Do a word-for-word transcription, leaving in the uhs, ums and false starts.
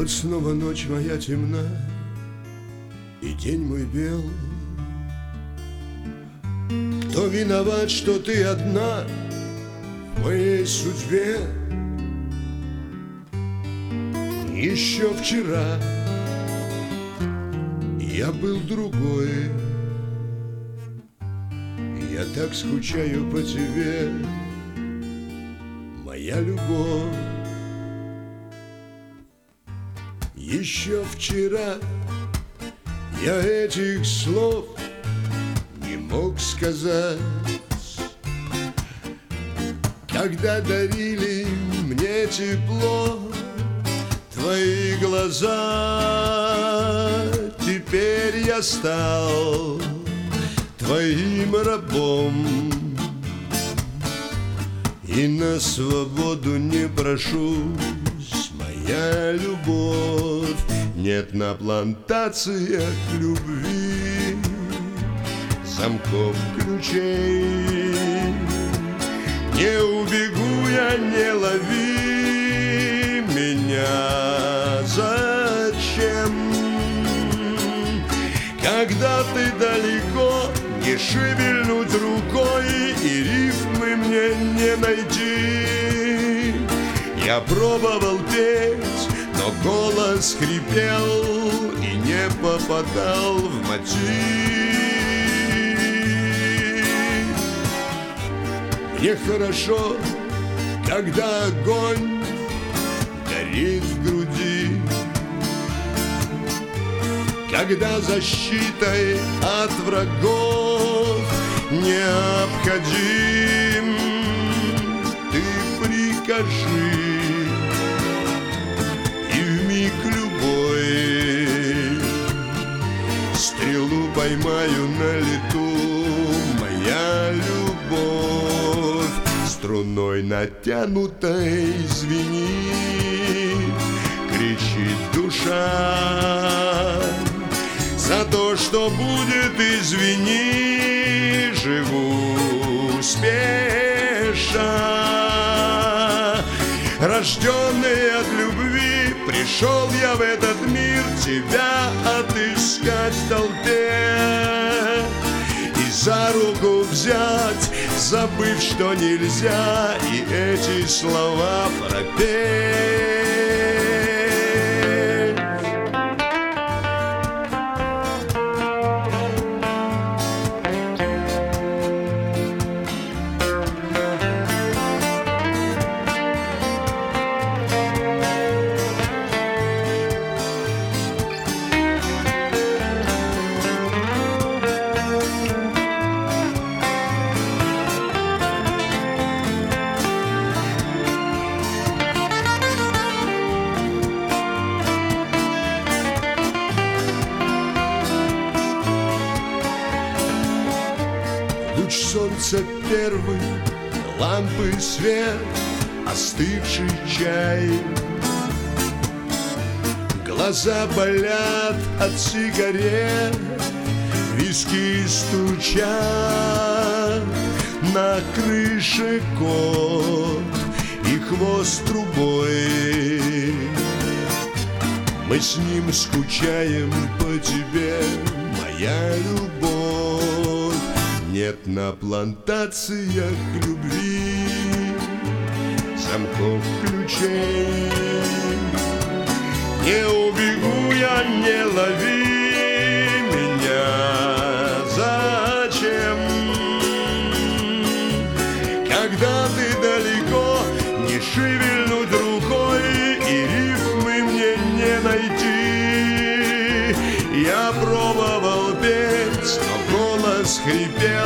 Вот снова ночь моя темна, и день мой бел. Кто виноват, что ты одна в моей судьбе? Еще вчера я был другой. Я так скучаю по тебе, моя любовь. Еще вчера я этих слов не мог сказать, когда дарили мне тепло твои глаза. Теперь я стал твоим рабом и на свободу не прошусь, моя любовь. Нет на плантациях любви замков, ключей. Не убегу я, не лови меня. Зачем? Когда ты далеко, не шевельнуть рукой, и рифмы мне не найти. Я пробовал петь, но голос хрипел и не попадал в мотив. Мне хорошо, когда огонь горит в груди, когда защитой от врагов необходим. Ты прикажи, и вмиг любой стрелу поймаю на лету, моя любовь. Струной натянутой звенит, кричит душа. За то, что будет, извини, живу спеша. Рожденный от любви, пришел я в этот мир тебя отыскать в толпе и за руку взять, забыв, что нельзя, и эти слова пропеть. Луч солнца первый, лампы свет, остывший чай. Глаза болят от сигарет, виски стучат. На крыше кот и хвост трубой. Мы с ним скучаем по тебе, моя любовь. Нет на плантациях любви замков, ключей. Не убегу я, не лови меня. Зачем? Когда ты далеко, не шевельнуть рукой, и рифмы мне не найти. Я пробовал петь, но голос хрипел